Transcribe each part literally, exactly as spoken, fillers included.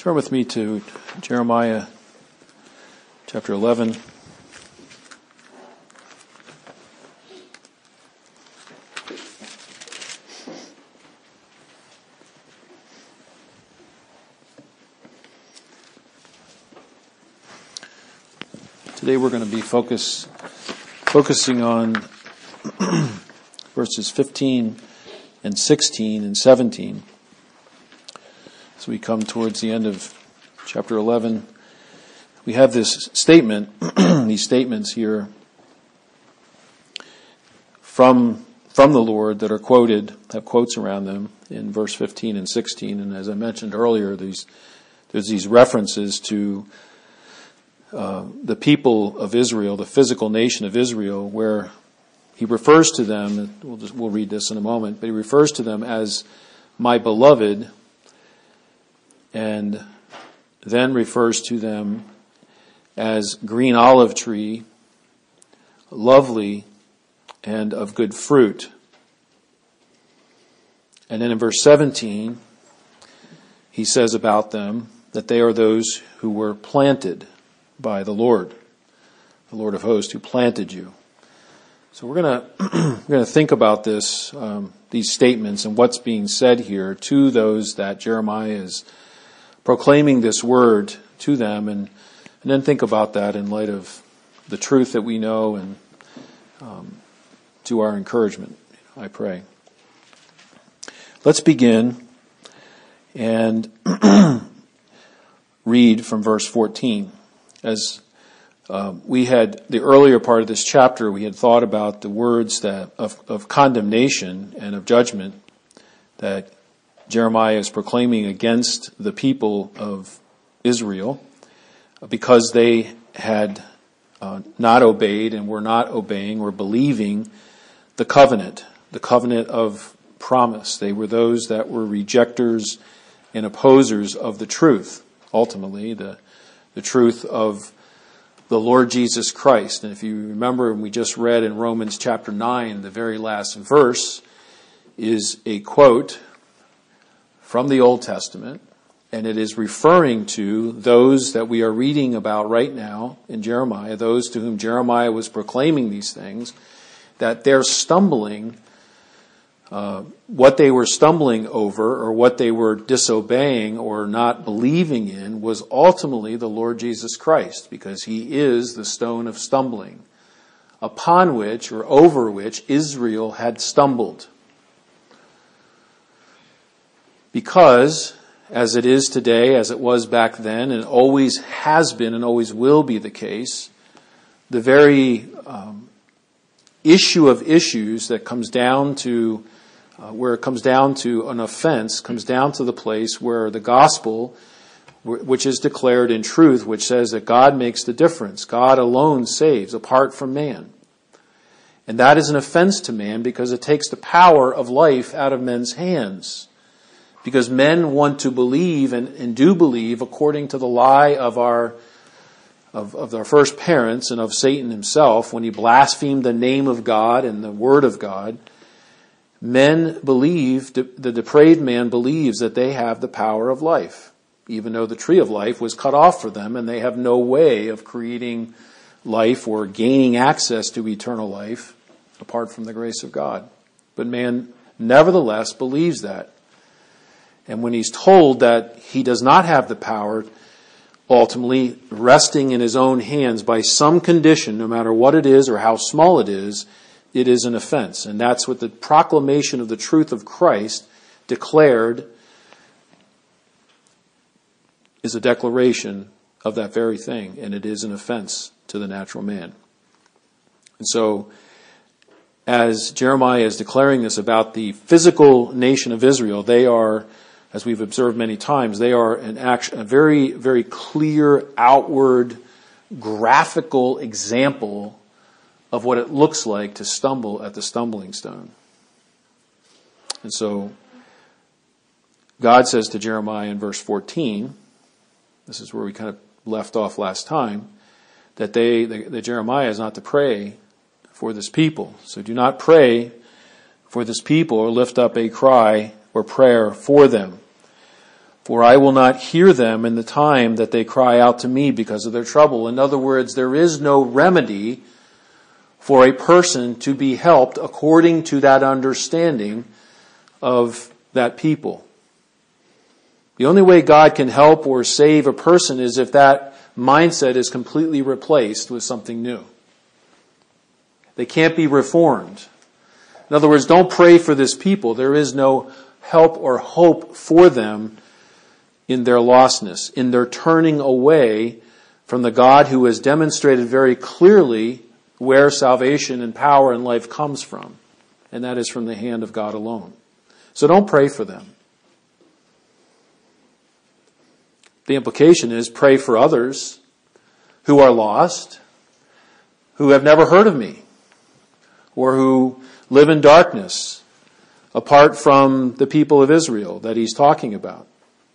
Turn with me to Jeremiah chapter eleven. Today we're going to be focus, focusing on verses fifteen and sixteen and seventeen. As we come towards the end of chapter eleven, we have this statement, these statements here from, from the Lord that are quoted, have quotes around them in verse fifteen and sixteen. And as I mentioned earlier, these, there's these references to uh, the people of Israel, the physical nation of Israel, where he refers to them, we'll, just, we'll read this in a moment, but he refers to them as my beloved, and then refers to them as green olive tree, lovely, and of good fruit. And then in verse seventeen, he says about them that they are those who were planted by the Lord, the Lord of hosts who planted you. So we're going to we're going to think about this, um, these statements and what's being said here to those that Jeremiah is proclaiming this word to them, and, and then think about that in light of the truth that we know and um, to our encouragement, I pray. Let's begin and read from verse fourteen. As uh, we had the earlier part of this chapter, we had thought about the words that of, of condemnation and of judgment that Jeremiah is proclaiming against the people of Israel because they had uh, not obeyed and were not obeying or believing the covenant, the covenant of promise. They were those that were rejectors and opposers of the truth, ultimately, the, the truth of the Lord Jesus Christ. And if you remember, we just read in Romans chapter nine, the very last verse is a quote from the Old Testament, and it is referring to those that we are reading about right now in Jeremiah, those to whom Jeremiah was proclaiming these things, that they're stumbling, uh, what they were stumbling over or what they were disobeying or not believing in was ultimately the Lord Jesus Christ, because he is the stone of stumbling, upon which or over which Israel had stumbled. Because, as it is today, as it was back then, and always has been and always will be the case, the very um, issue of issues that comes down to, uh, where it comes down to an offense, comes down to the place where the gospel, which is declared in truth, which says that God makes the difference. God alone saves, apart from man. And that is an offense to man because it takes the power of life out of men's hands. Because men want to believe and, and do believe according to the lie of our of, of our first parents and of Satan himself when he blasphemed the name of God and the word of God. Men believe, the depraved man believes that they have the power of life, even though the tree of life was cut off for them and they have no way of creating life or gaining access to eternal life apart from the grace of God. But man nevertheless believes that. And when he's told that he does not have the power, ultimately resting in his own hands by some condition, no matter what it is or how small it is, it is an offense. And that's what the proclamation of the truth of Christ declared is a declaration of that very thing. And it is an offense to the natural man. And so, as Jeremiah is declaring this about the physical nation of Israel, they are, as we've observed many times, they are an action, a very, very clear, outward, graphical example of what it looks like to stumble at the stumbling stone. And so, God says to Jeremiah in verse fourteen, this is where we kind of left off last time, that they, that Jeremiah is not to pray for this people. So do not pray for this people or lift up a cry or prayer for them. For I will not hear them in the time that they cry out to me because of their trouble. In other words, there is no remedy for a person to be helped according to that understanding of that people. The only way God can help or save a person is if that mindset is completely replaced with something new. They can't be reformed. In other words, don't pray for this people. There is no help or hope for them in their lostness, in their turning away from the God who has demonstrated very clearly where salvation and power and life comes from. And that is from the hand of God alone. So don't pray for them. The implication is pray for others who are lost, who have never heard of me, or who live in darkness apart from the people of Israel that he's talking about,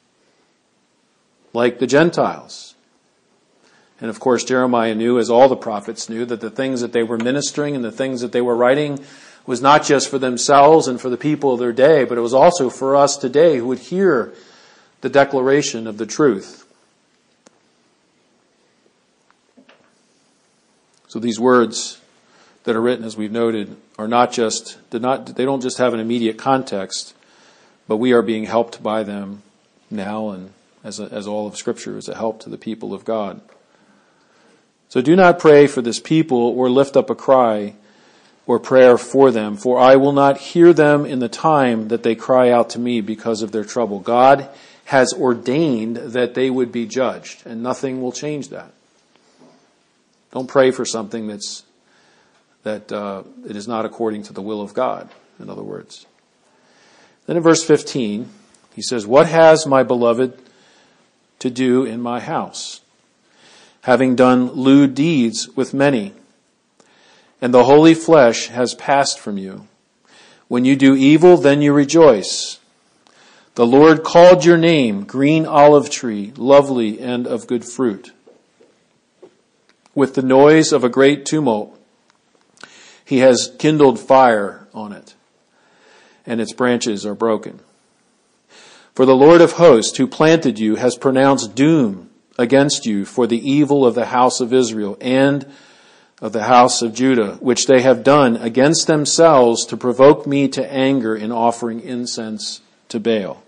like the Gentiles. And of course, Jeremiah knew, as all the prophets knew, that the things that they were ministering and the things that they were writing was not just for themselves and for the people of their day, but it was also for us today who would hear the declaration of the truth. So these words that are written, as we've noted, are not just, they're not, they don't just have an immediate context, but we are being helped by them now, and as, a, as all of Scripture is a help to the people of God. So do not pray for this people or lift up a cry or prayer for them, for I will not hear them in the time that they cry out to me because of their trouble. God has ordained that they would be judged, and nothing will change that. Don't pray for something that's that uh, it is not according to the will of God, in other words. Then in verse fifteen, he says, "What has my beloved to do in my house, having done lewd deeds with many? And the holy flesh has passed from you. When you do evil, then you rejoice. The Lord called your name, green olive tree, lovely and of good fruit. With the noise of a great tumult, he has kindled fire on it, and its branches are broken. For the Lord of hosts, who planted you, has pronounced doom against you for the evil of the house of Israel and of the house of Judah, which they have done against themselves to provoke me to anger in offering incense to Baal."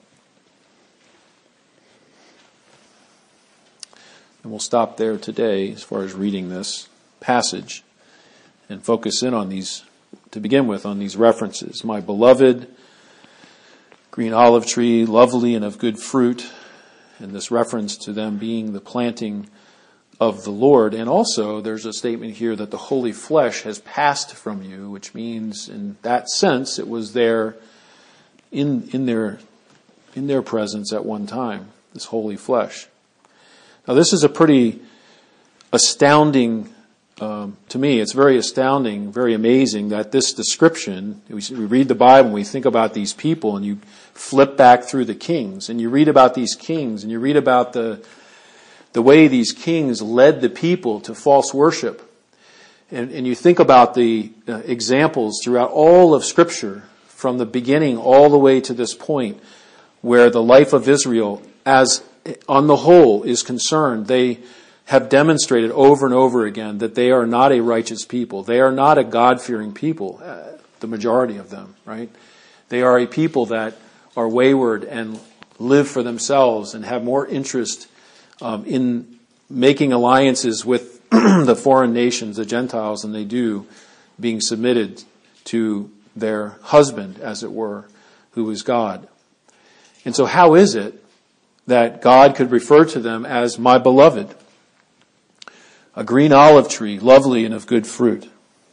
And we'll stop there today as far as reading this passage and focus in on these, to begin with, on these references. My beloved, green olive tree, lovely and of good fruit, and this reference to them being the planting of the Lord. And also there's a statement here that the holy flesh has passed from you, which means in that sense it was there in, in their, in their presence at one time, this holy flesh. Now this is a pretty astounding, um, to me, it's very astounding, very amazing that this description, we, we read the Bible and we think about these people, and you flip back through the kings and you read about these kings and you read about the the way these kings led the people to false worship. And, and you think about the uh, examples throughout all of Scripture from the beginning all the way to this point where the life of Israel as on the whole is concerned. They have demonstrated over and over again that they are not a righteous people. They are not a God-fearing people, uh, the majority of them, right? They are a people that are wayward and live for themselves and have more interest um, in making alliances with the foreign nations, the Gentiles, than they do being submitted to their husband, as it were, who is God. And so how is it that God could refer to them as my beloved, a green olive tree, lovely and of good fruit?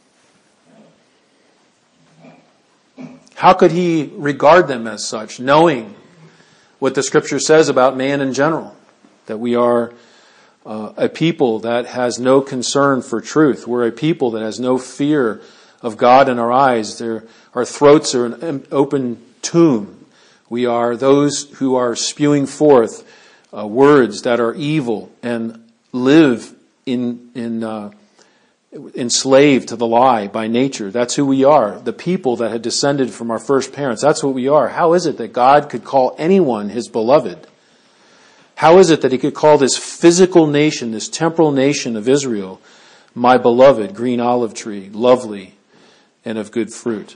How could he regard them as such, knowing what the Scripture says about man in general, that we are uh, a people that has no concern for truth. We're a people that has no fear of God in our eyes. There, our throats are an open tomb. We are those who are spewing forth uh, words that are evil and live in in uh, enslaved to the lie by nature. That's who we are. The people that had descended from our first parents. That's what we are. How is it that God could call anyone his beloved? How is it that he could call this physical nation, this temporal nation of Israel, my beloved green olive tree, lovely and of good fruit?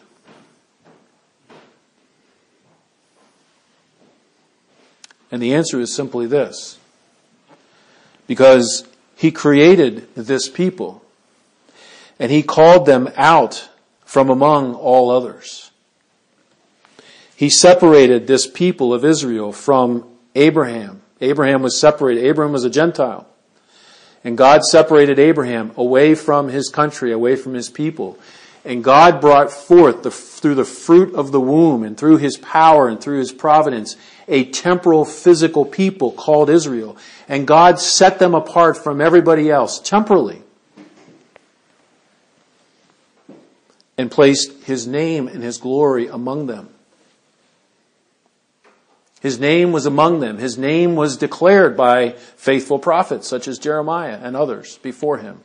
And the answer is simply this. Because he created this people, and he called them out from among all others. He separated this people of Israel from Abraham. Abraham was separated. Abraham was a Gentile. And God separated Abraham away from his country, away from his people. And God brought forth, the, through the fruit of the womb and through his power and through his providence, a temporal, physical people called Israel. And God set them apart from everybody else, temporally. And placed his name and his glory among them. His name was among them. His name was declared by faithful prophets such as Jeremiah and others before him.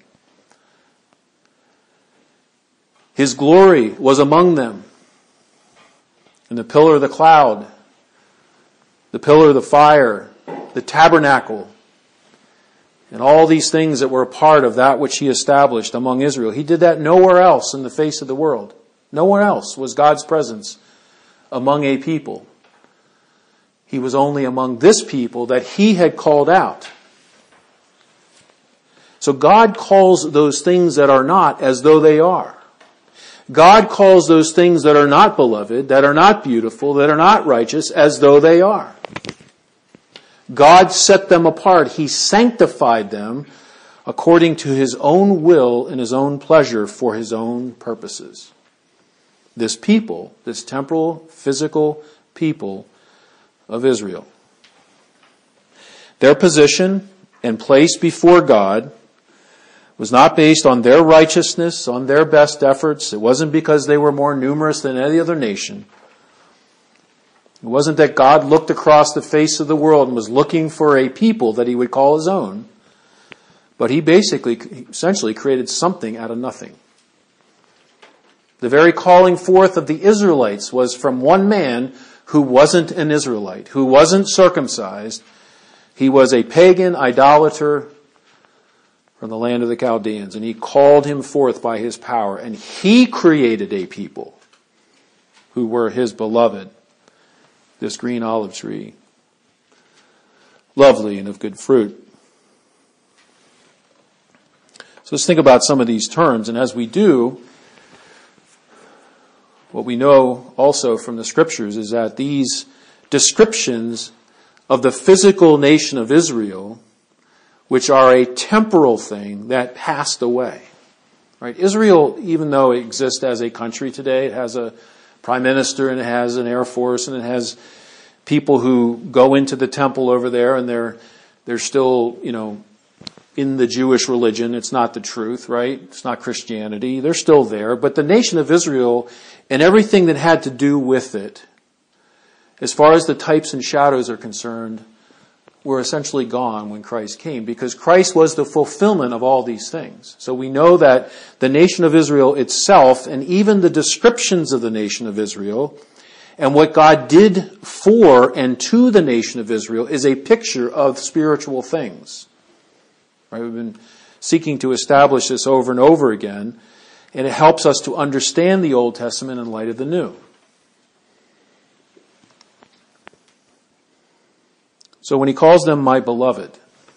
His glory was among them. And the pillar of the cloud, the pillar of the fire, the tabernacle, and all these things that were a part of that which he established among Israel. He did that nowhere else in the face of the world. Nowhere else was God's presence among a people. He was only among this people that he had called out. So God calls those things that are not as though they are. God calls those things that are not beloved, that are not beautiful, that are not righteous, as though they are. God set them apart. He sanctified them according to his own will and his own pleasure for his own purposes. This people, this temporal, physical people of Israel. Their position and place before God was not based on their righteousness, on their best efforts. It wasn't because they were more numerous than any other nation. It wasn't that God looked across the face of the world and was looking for a people that he would call his own. But he basically, essentially created something out of nothing. The very calling forth of the Israelites was from one man who wasn't an Israelite, who wasn't circumcised. He was a pagan idolater from the land of the Chaldeans, and he called him forth by his power, and he created a people who were his beloved, this green olive tree, lovely and of good fruit. So let's think about some of these terms, and as we do, what we know also from the scriptures is that these descriptions of the physical nation of Israel, which are a temporal thing that passed away. Right? Israel, even though it exists as a country today, it has a prime minister and it has an air force and it has people who go into the temple over there and they're they're still, you know, in the Jewish religion. It's not the truth, right? It's not Christianity. They're still there. But the nation of Israel and everything that had to do with it, as far as the types and shadows are concerned, were essentially gone when Christ came, because Christ was the fulfillment of all these things. So we know that the nation of Israel itself, and even the descriptions of the nation of Israel, and what God did for and to the nation of Israel, is a picture of spiritual things. Right? We've been seeking to establish this over and over again, and it helps us to understand the Old Testament in light of the New. So when he calls them my beloved,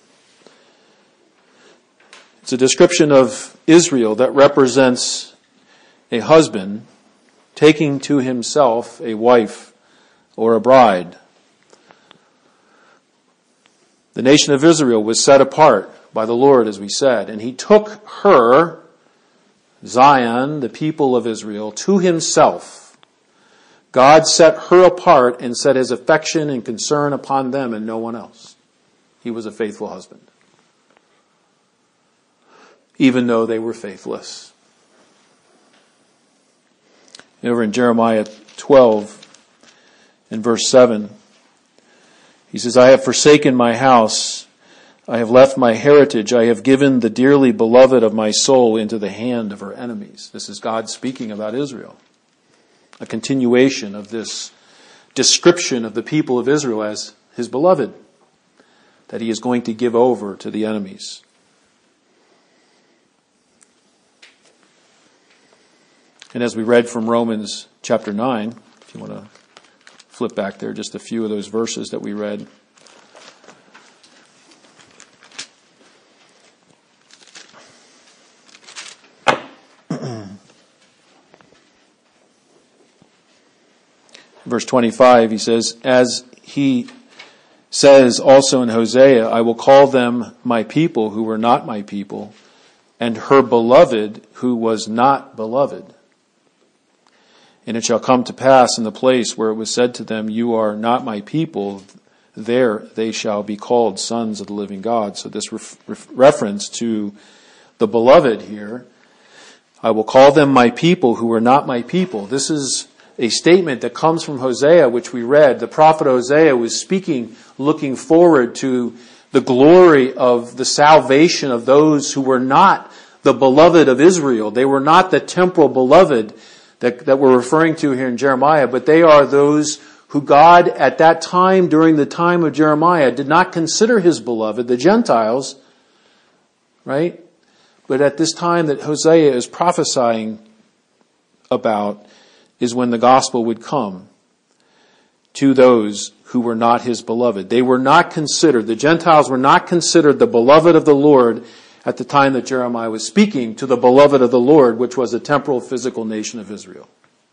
it's a description of Israel that represents a husband taking to himself a wife or a bride. The nation of Israel was set apart by the Lord, as we said, and he took her, Zion, the people of Israel, to himself. God set her apart and set his affection and concern upon them and no one else. He was a faithful husband, even though they were faithless. Over in Jeremiah twelve, in verse seven, he says, I have forsaken my house, I have left my heritage, I have given the dearly beloved of my soul into the hand of her enemies. This is God speaking about Israel. A continuation of this description of the people of Israel as his beloved. that he is going to give over to the enemies. And as we read from Romans chapter nine, if you want to flip back there, just a few of those verses that we read. Verse twenty-five, he says, as he says also in Hosea, I will call them my people who were not my people, and her beloved who was not beloved. And it shall come to pass in the place where it was said to them, you are not my people, there they shall be called sons of the living God. So this ref- ref- reference to the beloved here, I will call them my people who are not my people. This is a statement that comes from Hosea, which we read. The prophet Hosea was speaking, looking forward to the glory of the salvation of those who were not the beloved of Israel. They were not the temporal beloved that, that we're referring to here in Jeremiah, but they are those who God at that time, during the time of Jeremiah, did not consider his beloved, the Gentiles, right? But at this time that Hosea is prophesying about is when the gospel would come to those who were not his beloved. They were not considered, the Gentiles were not considered the beloved of the Lord at the time that Jeremiah was speaking to the beloved of the Lord, which was the temporal physical nation of Israel.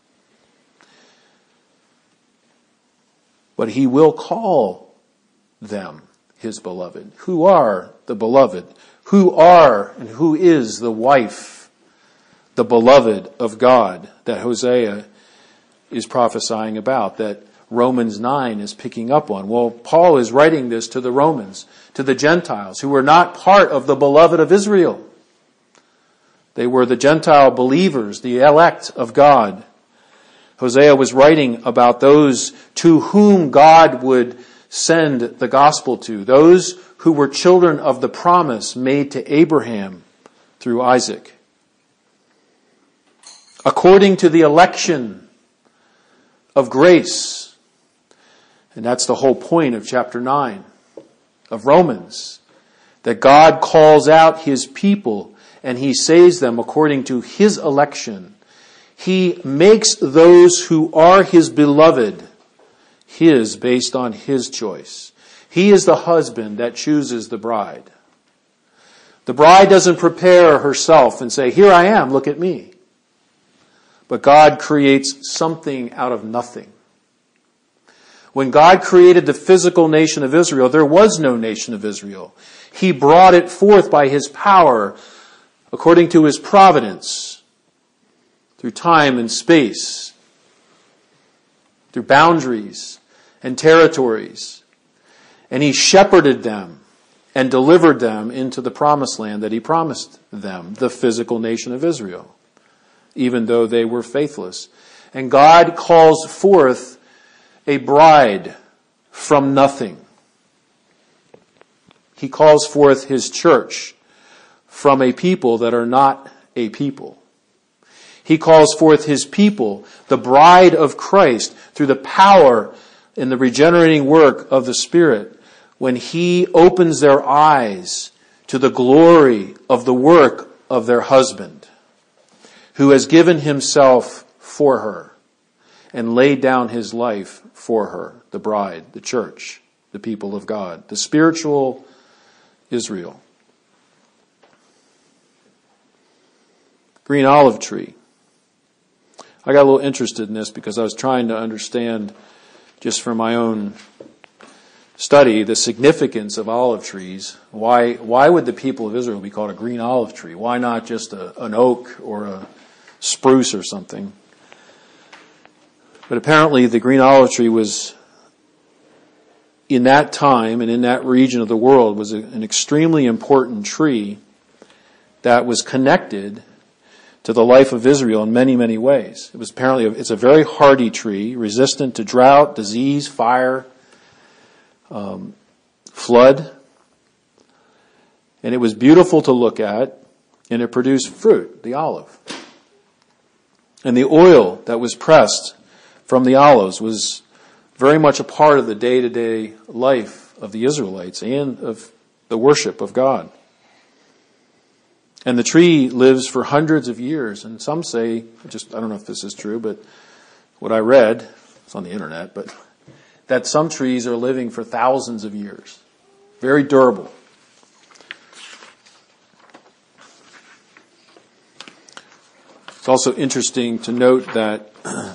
But he will call them his beloved. Who are the beloved? Who are and who is the wife, the beloved of God that Hosea is prophesying about, that Romans nine is picking up on? Well, Paul is writing this to the Romans, to the Gentiles, who were not part of the beloved of Israel. They were the Gentile believers, the elect of God. Hosea was writing about those to whom God would send the gospel to, those who were children of the promise made to Abraham through Isaac. According to the election of grace. And that's the whole point of chapter nine of Romans. That God calls out his people and he saves them according to his election. He makes those who are his beloved his based on his choice. He is the husband that chooses the bride. The bride doesn't prepare herself and say, here I am, look at me. But God creates something out of nothing. When God created the physical nation of Israel, there was no nation of Israel. He brought it forth by his power, according to his providence, through time and space, through boundaries and territories. And he shepherded them and delivered them into the promised land that he promised them, the physical nation of Israel, even though they were faithless. And God calls forth a bride from nothing. He calls forth his church from a people that are not a people. He calls forth his people, the bride of Christ, through the power and the regenerating work of the Spirit, when he opens their eyes to the glory of the work of their husband, who has given himself for her and laid down his life for her, the bride, the church, the people of God, the spiritual Israel. Green olive tree. I got a little interested in this because I was trying to understand, just from my own study, the significance of olive trees. Why, why would the people of Israel be called a green olive tree? Why not just a, an oak or a spruce or something? But apparently the green olive tree was, in that time and in that region of the world, was a, an extremely important tree that was connected to the life of Israel in many, many ways. It was apparently, a, it's a very hardy tree, resistant to drought, disease, fire, um, flood. And it was beautiful to look at, and it produced fruit, the olive. And the oil that was pressed from the olives was very much a part of the day-to-day life of the Israelites and of the worship of God. And the tree lives for hundreds of years. And some say, just I don't know if this is true, but what I read, it's on the internet, but that some trees are living for thousands of years. Very durable. It's also interesting to note that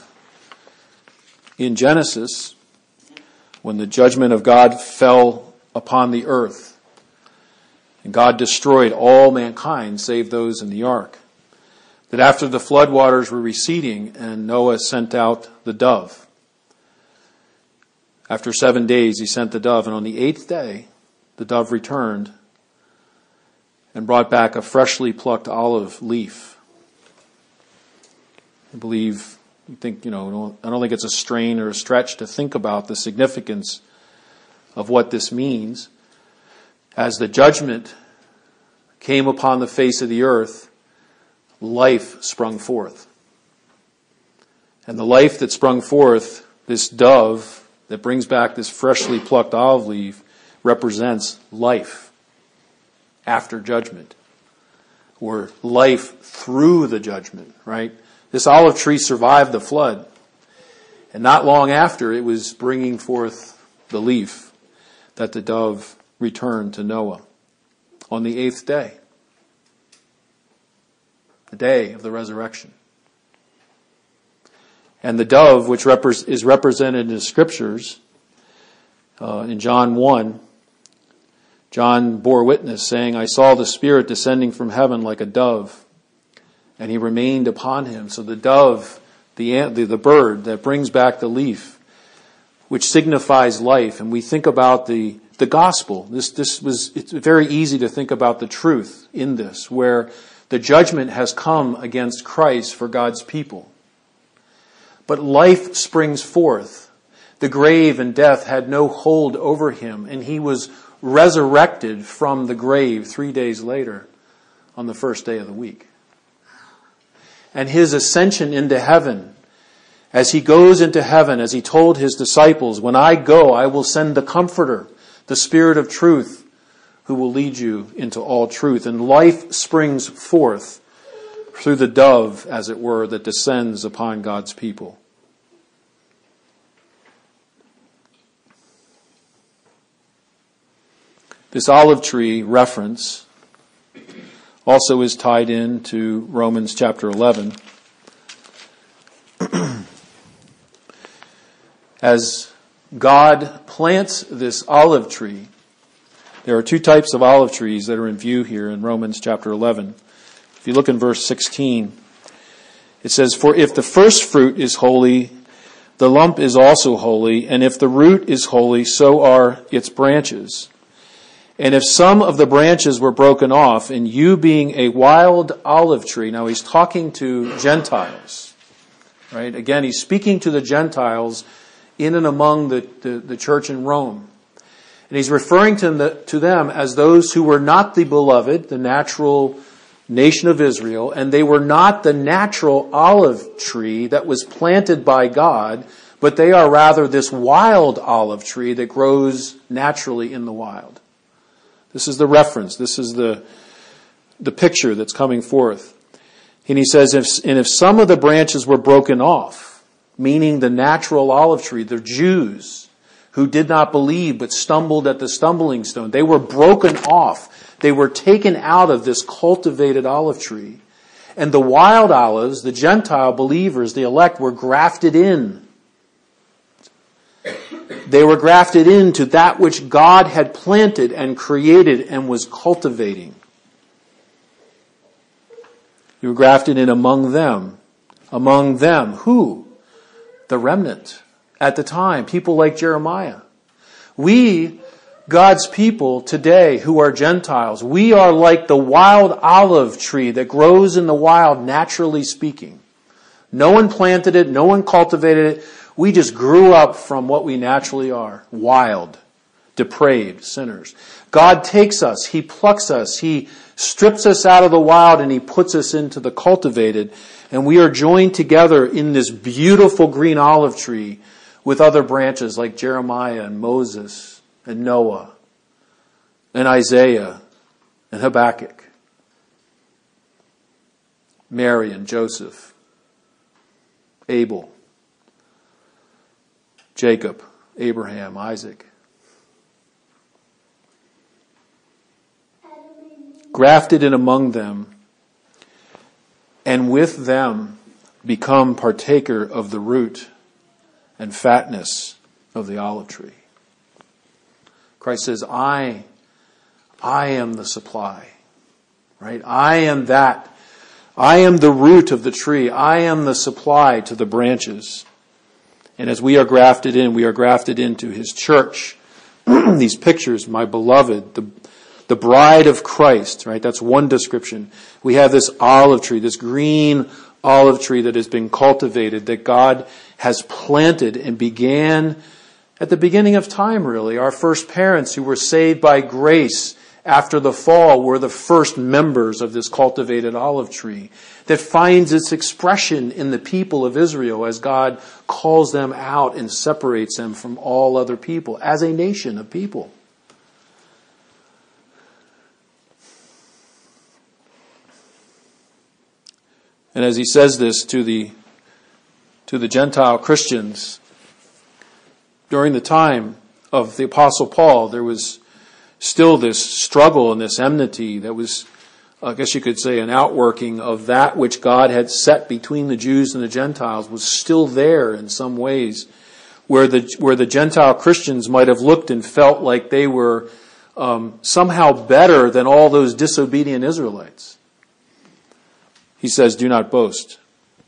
in Genesis, when the judgment of God fell upon the earth, and God destroyed all mankind save those in the ark, that after the flood waters were receding and Noah sent out the dove, after seven days he sent the dove, and on the eighth day the dove returned and brought back a freshly plucked olive leaf. I believe, you think, you know, I don't think it's a strain or a stretch to think about the significance of what this means. As the judgment came upon the face of the earth, life sprung forth. And the life that sprung forth, this dove that brings back this freshly plucked olive leaf, represents life after judgment, or life through the judgment, right? This olive tree survived the flood, and not long after it was bringing forth the leaf that the dove returned to Noah on the eighth day, the day of the resurrection. And the dove, which repre- is represented in the scriptures, uh, in John one, John bore witness, saying, I saw the Spirit descending from heaven like a dove, and he remained upon him. So the dove, the, the the bird that brings back the leaf, which signifies life, and we think about the the gospel. This this was it's very easy to think about the truth in this, where the judgment has come against Christ for God's people. But life springs forth. The grave and death had no hold over him, and he was resurrected from the grave three days later on the first day of the week. And his ascension into heaven, as he goes into heaven, as he told his disciples, when I go, I will send the Comforter, the Spirit of truth, who will lead you into all truth. And life springs forth through the dove, as it were, that descends upon God's people. This olive tree reference also is tied in to Romans chapter eleven. As God plants this olive tree, there are two types of olive trees that are in view here in Romans chapter eleven. If you look in verse sixteen, it says, For if the first fruit is holy, the lump is also holy, and if the root is holy, so are its branches. And if some of the branches were broken off, and you being a wild olive tree, now he's talking to Gentiles, right? Again, he's speaking to the Gentiles in and among the, the, the church in Rome. And he's referring to, the, to them as those who were not the beloved, the natural nation of Israel, and they were not the natural olive tree that was planted by God, but they are rather this wild olive tree that grows naturally in the wild. This is the reference. This is the, the picture that's coming forth. And he says, if, and if some of the branches were broken off, meaning the natural olive tree, the Jews who did not believe but stumbled at the stumbling stone, they were broken off. They were taken out of this cultivated olive tree. And the wild olives, the Gentile believers, the elect, were grafted in. They were grafted into that which God had planted and created and was cultivating. You were grafted in among them. Among them. Who? The remnant. At the time, people like Jeremiah. We, God's people today who are Gentiles, we are like the wild olive tree that grows in the wild, naturally speaking. No one planted it. No one cultivated it. We just grew up from what we naturally are. Wild, depraved sinners. God takes us. He plucks us. He strips us out of the wild and He puts us into the cultivated. And we are joined together in this beautiful green olive tree with other branches like Jeremiah and Moses and Noah and Isaiah and Habakkuk, Mary and Joseph, Abel, Jacob, Abraham, Isaac. Grafted in among them, and with them become partaker of the root and fatness of the olive tree. Christ says, I, I am the supply, right? I am that. I am the root of the tree. I am the supply to the branches. And as we are grafted in, we are grafted into His church. These pictures, my beloved, the The bride of Christ, right? That's one description. We have this olive tree, this green olive tree that has been cultivated, that God has planted and began at the beginning of time, really. Our first parents who were saved by grace after the fall were the first members of this cultivated olive tree that finds its expression in the people of Israel as God calls them out and separates them from all other people as a nation of people. And as he says this to the to the Gentile Christians, during the time of the Apostle Paul, there was still this struggle and this enmity that was, I guess you could say, an outworking of that which God had set between the Jews and the Gentiles was still there in some ways, where the where the Gentile Christians might have looked and felt like they were um, somehow better than all those disobedient Israelites. He says, do not boast.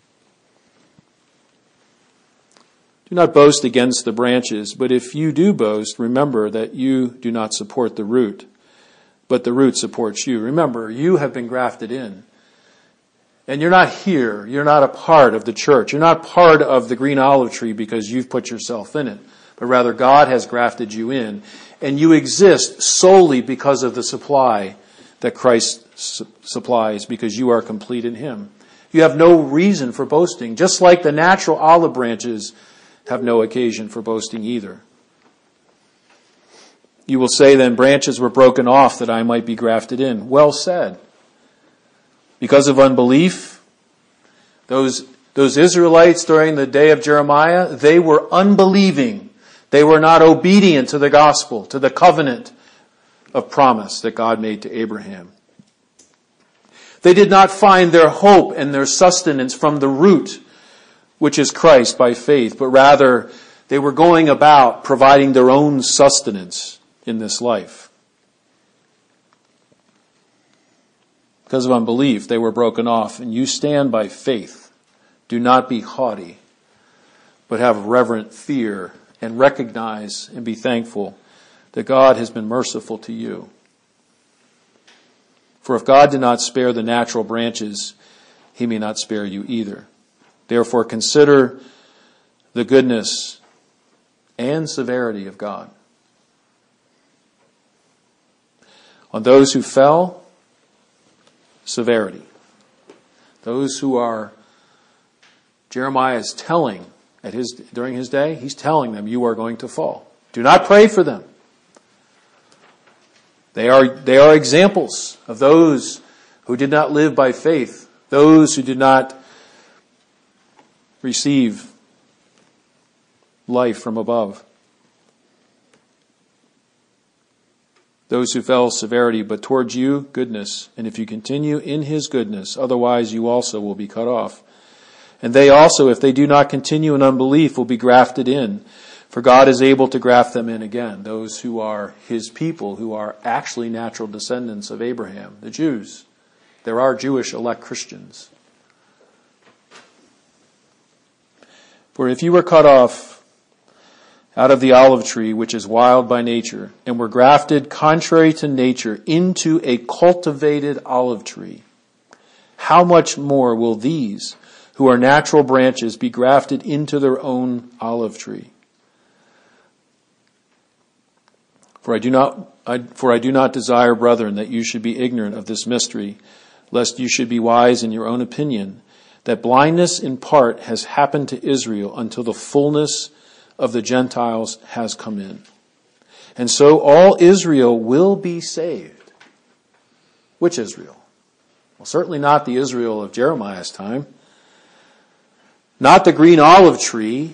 Do not boast against the branches, but if you do boast, remember that you do not support the root, but the root supports you. Remember, you have been grafted in. And you're not here. You're not a part of the church. You're not part of the green olive tree because you've put yourself in it, but rather God has grafted you in. And you exist solely because of the supply that Christ su- supplies, because you are complete in Him. You have no reason for boasting, just like the natural olive branches have no occasion for boasting either. You will say then, branches were broken off that I might be grafted in. Well said. Because of unbelief, those, those Israelites during the day of Jeremiah, they were unbelieving. They were not obedient to the gospel, to the covenant of promise that God made to Abraham. They did not find their hope and their sustenance from the root, which is Christ, by faith, but rather they were going about providing their own sustenance in this life. Because of unbelief, they were broken off, and you stand by faith. Do not be haughty, but have reverent fear and recognize and be thankful that God has been merciful to you. For if God did not spare the natural branches, He may not spare you either. Therefore consider the goodness and severity of God. On those who fell, severity. Those who are, Jeremiah is telling at his during his day, he's telling them, you are going to fall. Do not pray for them. They are, they are examples of those who did not live by faith, those who did not receive life from above. Those who fell, severity, but towards you, goodness. And if you continue in His goodness, otherwise you also will be cut off. And they also, if they do not continue in unbelief, will be grafted in. For God is able to graft them in again, those who are His people, who are actually natural descendants of Abraham, the Jews. There are Jewish elect Christians. For if you were cut off out of the olive tree, which is wild by nature, and were grafted contrary to nature into a cultivated olive tree, how much more will these, who are natural branches, be grafted into their own olive tree? For I do not, I, for I do not desire, brethren, that you should be ignorant of this mystery, lest you should be wise in your own opinion, that blindness in part has happened to Israel until the fullness of the Gentiles has come in. And so all Israel will be saved. Which Israel? Well, certainly not the Israel of Jeremiah's time. Not the green olive tree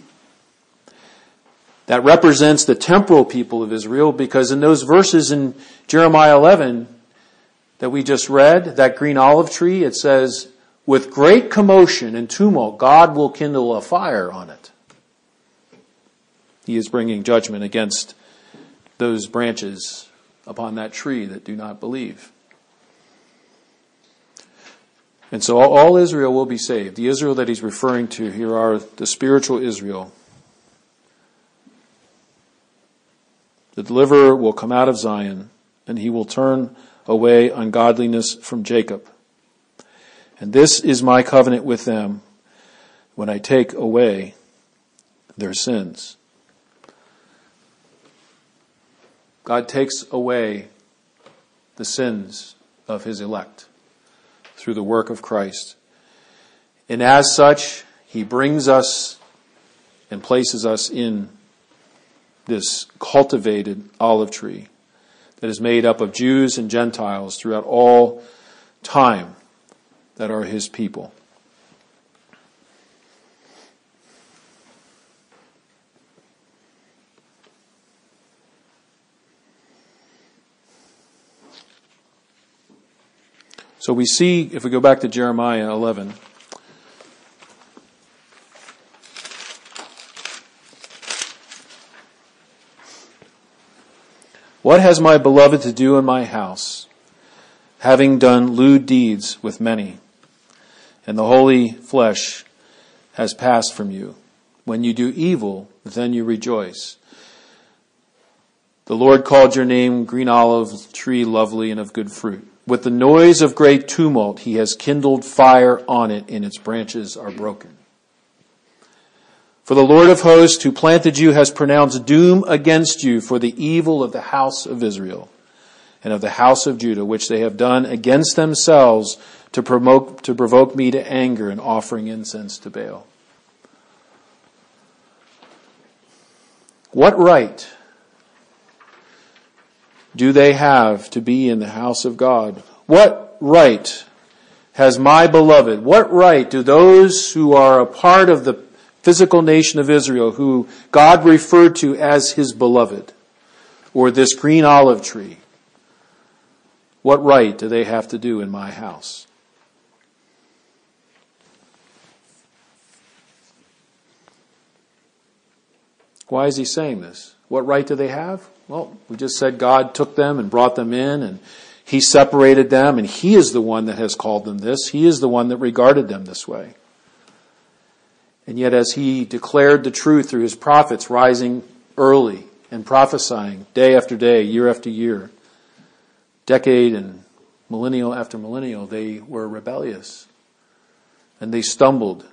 that represents the temporal people of Israel, because in those verses in Jeremiah eleven that we just read, that green olive tree, it says, with great commotion and tumult, God will kindle a fire on it. He is bringing judgment against those branches upon that tree that do not believe. And so all Israel will be saved. The Israel that he's referring to here are the spiritual Israel. The deliverer will come out of Zion, and he will turn away ungodliness from Jacob. And this is my covenant with them when I take away their sins. God takes away the sins of his elect through the work of Christ. And as such, he brings us and places us in this cultivated olive tree that is made up of Jews and Gentiles throughout all time that are his people. So we see, if we go back to Jeremiah eleven, what has my beloved to do in my house, having done lewd deeds with many, and the holy flesh has passed from you? When you do evil, then you rejoice. The Lord called your name green olive tree, lovely and of good fruit. With the noise of great tumult, he has kindled fire on it, and its branches are broken. For the Lord of hosts, who planted you, has pronounced doom against you for the evil of the house of Israel and of the house of Judah, which they have done against themselves to provoke, to provoke me to anger in offering incense to Baal. What right do they have to be in the house of God? What right has my beloved? What right do those who are a part of the physical nation of Israel, who God referred to as his beloved, or this green olive tree, what right do they have to do in my house? Why is he saying this? What right do they have? Well, we just said God took them and brought them in, and he separated them, and he is the one that has called them this. He is the one that regarded them this way. And yet as he declared the truth through his prophets, rising early and prophesying day after day, year after year, decade and millennial after millennial, they were rebellious. And they stumbled.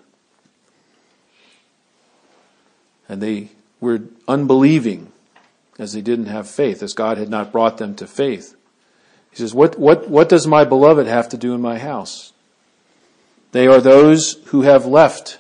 And they were unbelieving, as they didn't have faith, as God had not brought them to faith. He says, what, what, what does my beloved have to do in my house? They are those who have left.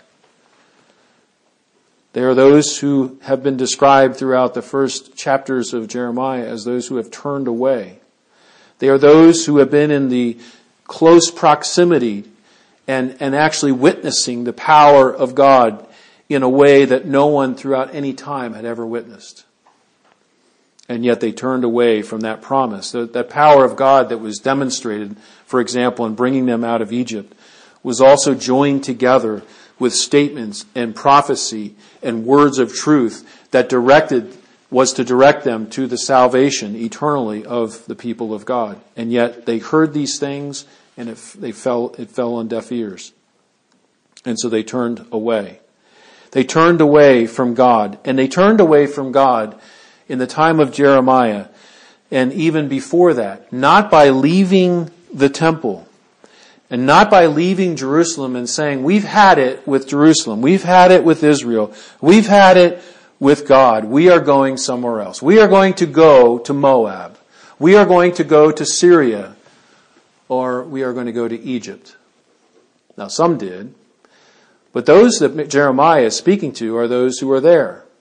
They are those who have been described throughout the first chapters of Jeremiah as those who have turned away. They are those who have been in the close proximity and, and actually witnessing the power of God in a way that no one throughout any time had ever witnessed. And yet they turned away from that promise. That, that power of God that was demonstrated, for example, in bringing them out of Egypt, was also joined together with statements and prophecy and words of truth that directed, was to direct them to the salvation eternally of the people of God. And yet they heard these things, and it, they fell, it fell on deaf ears. And so they turned away. They turned away from God, and they turned away from God in the time of Jeremiah, and even before that, not by leaving the temple, and not by leaving Jerusalem and saying, we've had it with Jerusalem, we've had it with Israel, we've had it with God, we are going somewhere else. We are going to go to Moab. We are going to go to Syria, or we are going to go to Egypt. Now some did, but those that Jeremiah is speaking to are those who are there.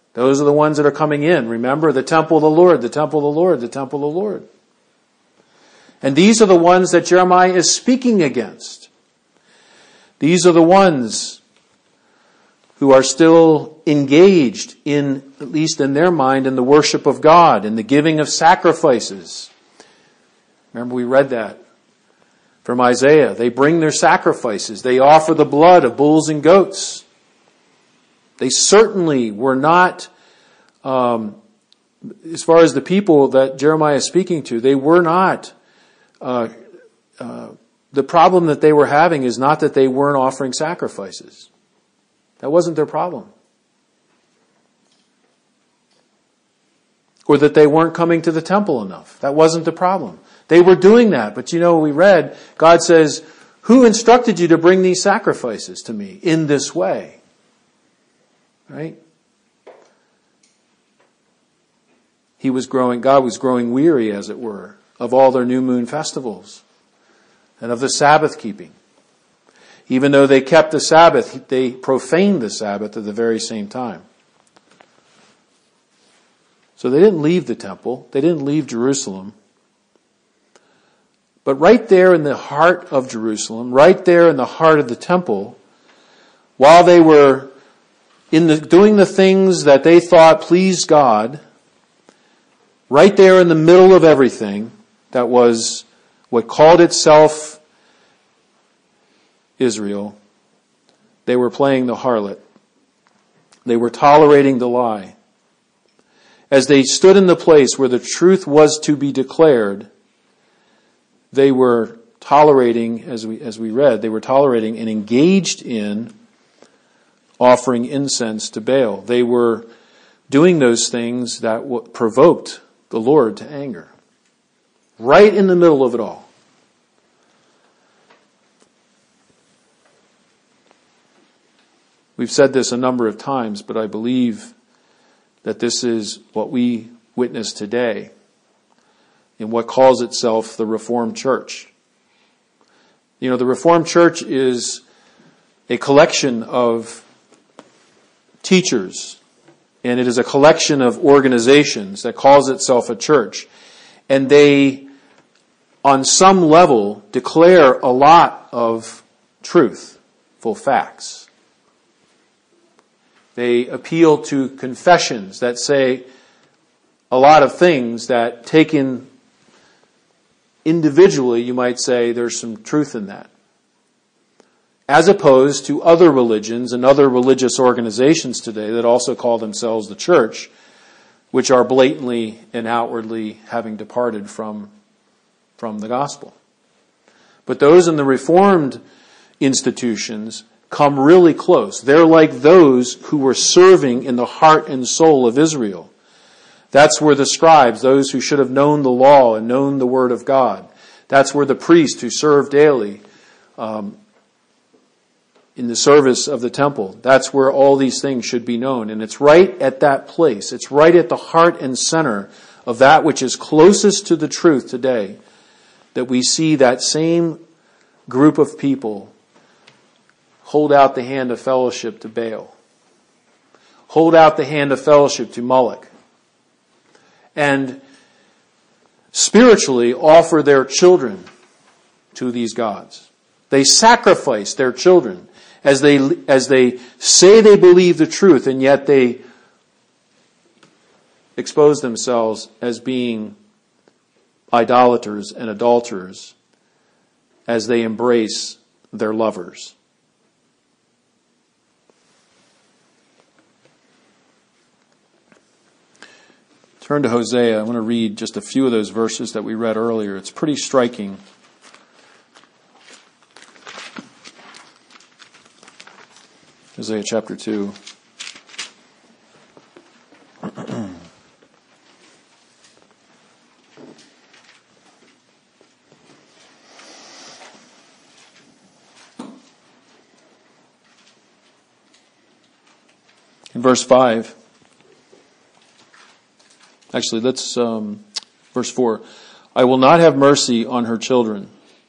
Those are the ones that are coming in. Remember, the temple of the Lord, the temple of the Lord, the temple of the Lord. And these are the ones that Jeremiah is speaking against. These are the ones who are still engaged in, at least in their mind, in the worship of God, in the giving of sacrifices. Remember, we read that from Isaiah. They bring their sacrifices. They offer the blood of bulls and goats. They certainly were not, um, as far as the people that Jeremiah is speaking to, they were not, uh, uh, the problem that they were having is not that they weren't offering sacrifices. That wasn't their problem. Or that they weren't coming to the temple enough. That wasn't the problem. They were doing that. But you know, we read, God says, who instructed you to bring these sacrifices to me in this way? Right? He was growing, God was growing weary, as it were, of all their new moon festivals and of the Sabbath keeping. Even though they kept the Sabbath, they profaned the Sabbath at the very same time. So they didn't leave the temple. They didn't leave Jerusalem. But right there in the heart of Jerusalem, right there in the heart of the temple, while they were in the, doing the things that they thought pleased God, right there in the middle of everything that was what called itself Israel, they were playing the harlot. They were tolerating the lie. As they stood in the place where the truth was to be declared, they were tolerating, as we as we read, they were tolerating and engaged in offering incense to Baal. They were doing those things that provoked the Lord to anger. Right in the middle of it all. We've said this a number of times, but I believe that this is what we witness today in what calls itself the Reformed Church. You know, the Reformed Church is a collection of teachers, and it is a collection of organizations that calls itself a church. And they, on some level, declare a lot of truthful facts. They appeal to confessions that say a lot of things that, taken individually, you might say there's some truth in that. As opposed to other religions and other religious organizations today that also call themselves the church, which are blatantly and outwardly having departed from, from the gospel. But those in the Reformed institutions come really close. They're like those who were serving in the heart and soul of Israel. That's where the scribes, those who should have known the law and known the word of God. That's where the priests who served daily um, in the service of the temple. That's where all these things should be known. And it's right at that place. It's right at the heart and center of that which is closest to the truth today that we see that same group of people hold out the hand of fellowship to Baal. Hold out the hand of fellowship to Moloch. And spiritually offer their children to these gods. They sacrifice their children as they, as they say they believe the truth, and yet they expose themselves as being idolaters and adulterers as they embrace their lovers. Turn to Hosea. I want to read just a few of those verses that we read earlier. It's pretty striking. Hosea chapter two. In verse five. Actually, let's, um, verse four. I will not have mercy on her children,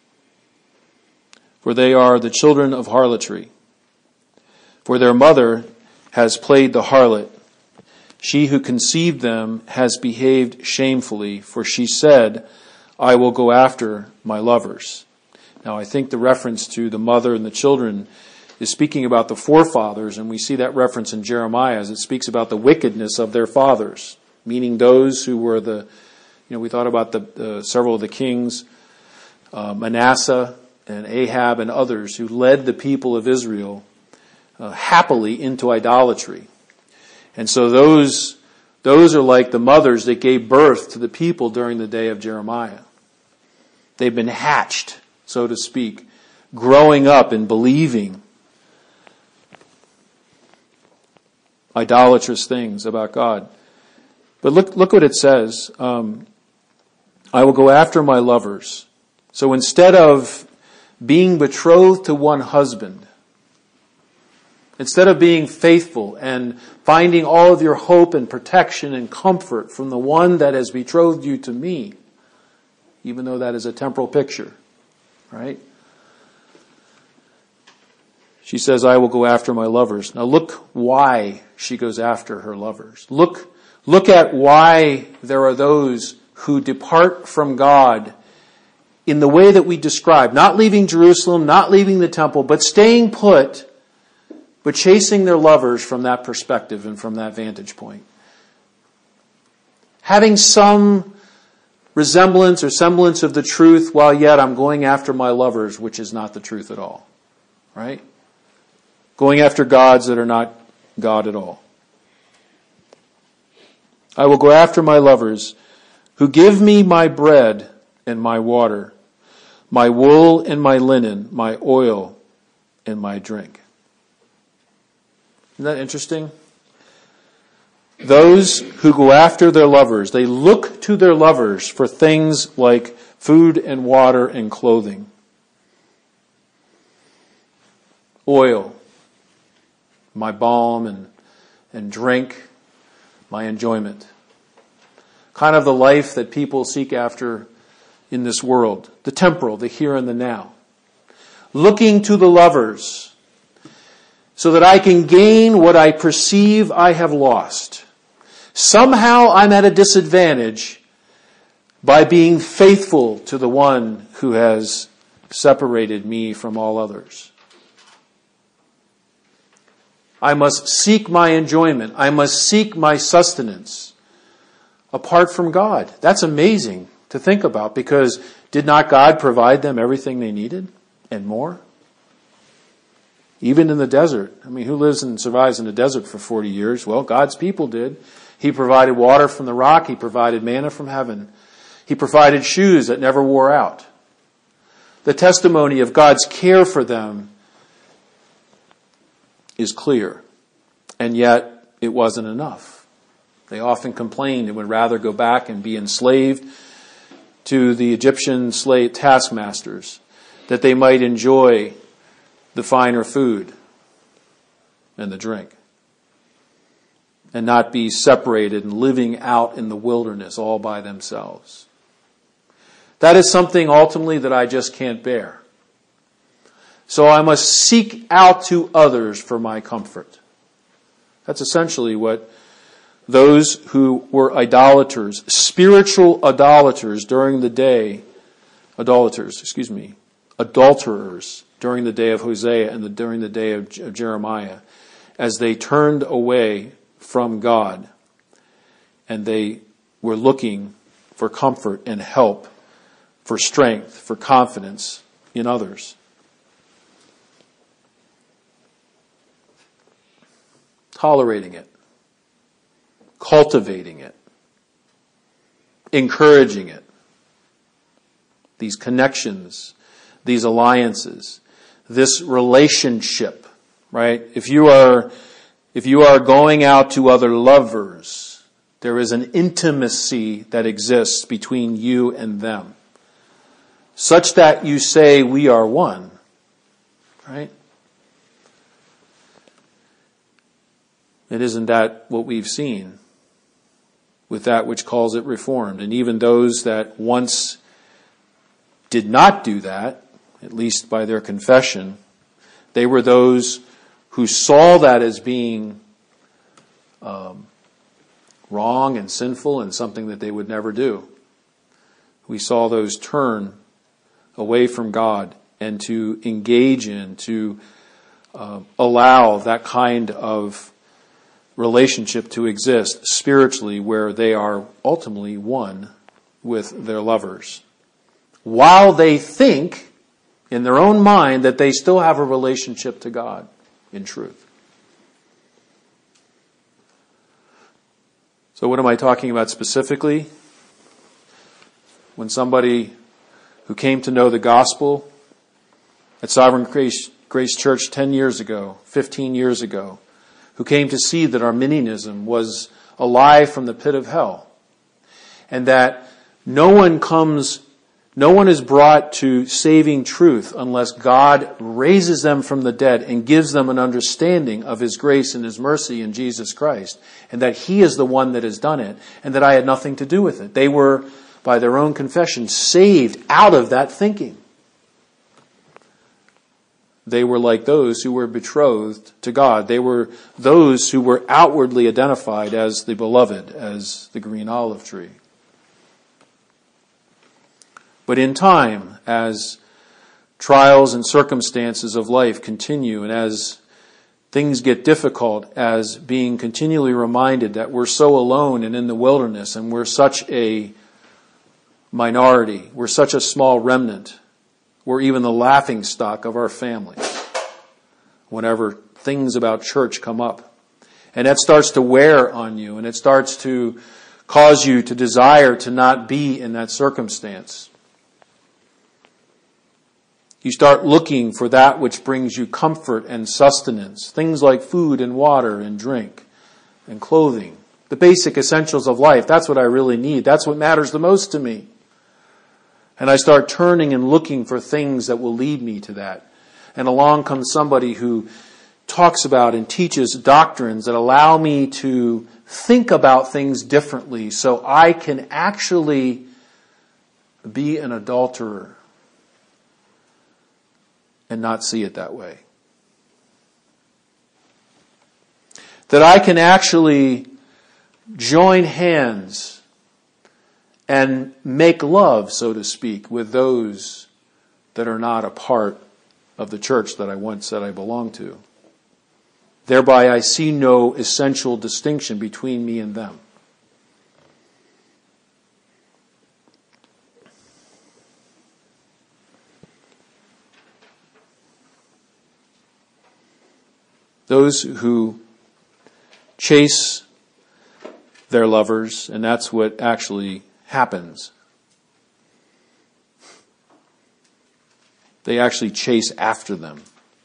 for they are the children of harlotry. For their mother has played the harlot. She who conceived them has behaved shamefully, for she said, I will go after my lovers. Now, I think the reference to the mother and the children is speaking about the forefathers, and we see that reference in Jeremiah as it speaks about the wickedness of their fathers, meaning those who were the, you know, we thought about the uh, several of the kings, uh, Manasseh and Ahab and others who led the people of Israel uh, happily into idolatry. And so those, those are like the mothers that gave birth to the people during the day of Jeremiah. They've been hatched, so to speak, growing up and believing idolatrous things about God. But look, look what it says. Um, I will go after my lovers. So instead of being betrothed to one husband, instead of being faithful and finding all of your hope and protection and comfort from the one that has betrothed you to me, even though that is a temporal picture, right? She says, I will go after my lovers. Now look why she goes after her lovers. Look, look at why there are those who depart from God in the way that we describe, not leaving Jerusalem, not leaving the temple, but staying put, but chasing their lovers from that perspective and from that vantage point. Having some resemblance or semblance of the truth, while yet I'm going after my lovers, which is not the truth at all. Right? Going after gods that are not God at all. I will go after my lovers who give me my bread and my water, my wool and my linen, my oil and my drink. Isn't that interesting? Those who go after their lovers, they look to their lovers for things like food and water and clothing. Oil, my balm and, and drink, my enjoyment. Kind of the life that people seek after in this world. The temporal, the here and the now. Looking to the lovers so that I can gain what I perceive I have lost. Somehow I'm at a disadvantage by being faithful to the one who has separated me from all others. I must seek my enjoyment. I must seek my sustenance apart from God. That's amazing to think about, because did not God provide them everything they needed and more? Even in the desert. I mean, who lives and survives in the desert for forty years? Well, God's people did. He provided water from the rock. He provided manna from heaven. He provided shoes that never wore out. The testimony of God's care for them is clear. And yet, it wasn't enough. They often complained and would rather go back and be enslaved to the Egyptian slave taskmasters, that they might enjoy the finer food and the drink, and not be separated and living out in the wilderness all by themselves. That is something ultimately that I just can't bear. So I must seek out to others for my comfort. That's essentially what those who were idolaters, spiritual idolaters during the day, idolaters, excuse me, adulterers during the day of Hosea and the, during the day of, of Jeremiah, as they turned away from God and they were looking for comfort and help, for strength, for confidence in others. Tolerating it, cultivating it, encouraging it. These connections, these alliances, this relationship, right? If you are, if you are going out to other lovers, there is an intimacy that exists between you and them, such that you say, we are one, right? And isn't that what we've seen with that which calls it Reformed? And even those that once did not do that, at least by their confession, they were those who saw that as being um, wrong and sinful and something that they would never do. We saw those turn away from God and to engage in, to uh, allow that kind of relationship to exist spiritually where they are ultimately one with their lovers. While they think in their own mind that they still have a relationship to God in truth. So what am I talking about specifically? When somebody who came to know the gospel at Sovereign Grace, Grace Church ten years ago, fifteen years ago, who came to see that Arminianism was a lie from the pit of hell, and that no one comes, no one is brought to saving truth unless God raises them from the dead and gives them an understanding of His grace and His mercy in Jesus Christ, and that He is the one that has done it, and that I had nothing to do with it. They were, by their own confession, saved out of that thinking. They were like those who were betrothed to God. They were those who were outwardly identified as the beloved, as the green olive tree. But in time, as trials and circumstances of life continue, and as things get difficult, as being continually reminded that we're so alone and in the wilderness, and we're such a minority, we're such a small remnant, we're even the laughing stock of our family whenever things about church come up. And that starts to wear on you, and it starts to cause you to desire to not be in that circumstance. You start looking for that which brings you comfort and sustenance, things like food and water and drink and clothing, the basic essentials of life. That's what I really need. That's what matters the most to me. And I start turning and looking for things that will lead me to that. And along comes somebody who talks about and teaches doctrines that allow me to think about things differently so I can actually be an adulterer and not see it that way. That I can actually join hands and make love, so to speak, with those that are not a part of the church that I once said I belonged to. Thereby I see no essential distinction between me and them. Those who chase their lovers, and that's what actually happens. They actually chase after them.